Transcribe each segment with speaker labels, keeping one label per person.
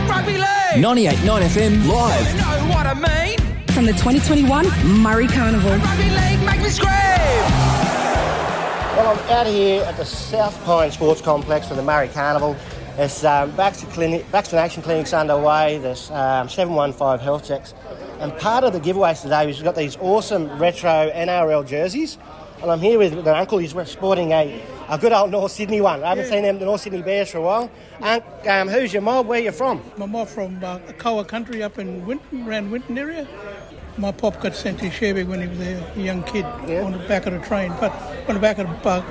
Speaker 1: Rugby League!
Speaker 2: 98.9 FM live.
Speaker 1: You know what I mean?
Speaker 3: From the 2021 Murray Carnival.
Speaker 1: Rugby League, make me scream!
Speaker 4: Well, I'm out here at the South Pine Sports Complex for the Murray Carnival. There's vaccination clinics underway, there's 715 health checks. And part of the giveaways today, we've got these awesome retro NRL jerseys. And I'm here with an uncle who's sporting a good old North Sydney one. I haven't seen the North Sydney Bears for a while. Who's your mob? Where are you from?
Speaker 5: My mob from Koa country up in Winton, around Winton area. My pop got sent to Sherbrooke when he was a young kid on the back of the train, but on the back of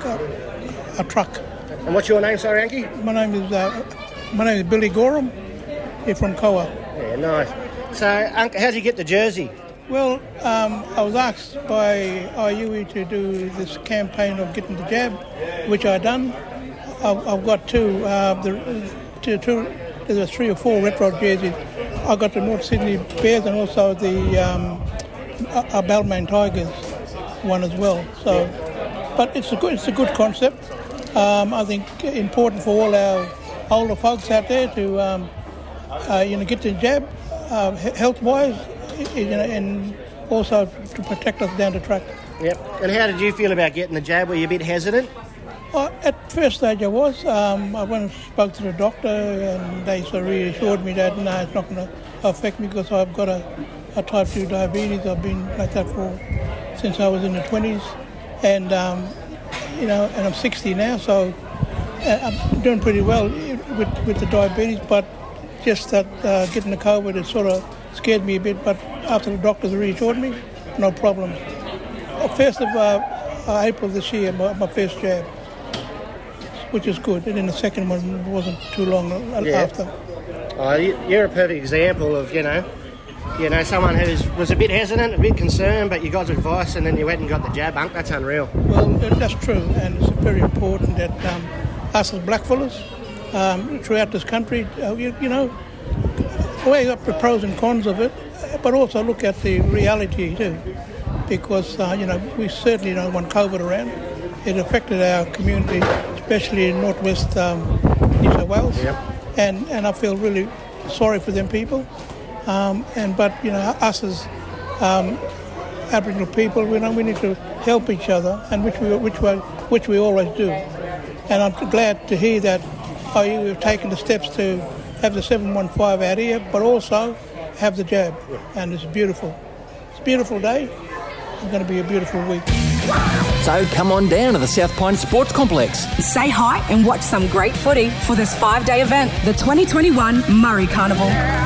Speaker 5: a truck.
Speaker 4: And what's your name, sorry, Anki?
Speaker 5: My name is Billy Gorham. Here from Koa.
Speaker 4: Yeah, nice. So, Uncle, how did you get the jersey?
Speaker 5: Well, I was asked by IUE to do this campaign of getting the jab, which I done. I've got two. There's 3 or 4 retro jerseys. I got the North Sydney Bears and also the Balmain Tigers one as well. So, but it's a good concept. I think important for all our older folks out there to get the jab health-wise. And also to protect us down the track.
Speaker 4: Yep. And how did you feel about getting the jab? Were you a bit hesitant?
Speaker 5: At first stage I was. I went and spoke to the doctor and they sort of reassured me that no, it's not going to affect me because I've got a type 2 diabetes. I've been like that since I was in the 20s. And, and I'm 60 now, so I'm doing pretty well with the diabetes, but just that getting the COVID, it sort of scared me a bit, but after the doctors reassured me, no problem. 1st of April this year, my first jab, which is good, and then the second one wasn't too long after.
Speaker 4: Oh, you're a perfect example of, someone who was a bit hesitant, a bit concerned, but you got advice and then you went and got the jab, Unc. That's unreal.
Speaker 5: Well, that's true, and it's very important that us as blackfellas throughout this country, weigh up the pros and cons of it, but also look at the reality too, because we certainly don't want COVID around. It affected our community, especially in northwest New South Wales, and I feel really sorry for them people. But us as Aboriginal people, we need to help each other, and which we always do. And I'm glad to hear that you've taken the steps to have the 715 out here, but also have the jab. And it's beautiful. It's a beautiful day. It's going to be a beautiful week.
Speaker 2: So come on down to the South Pine Sports Complex.
Speaker 3: Say hi and watch some great footy for this 5-day event, the 2021 Murray Carnival.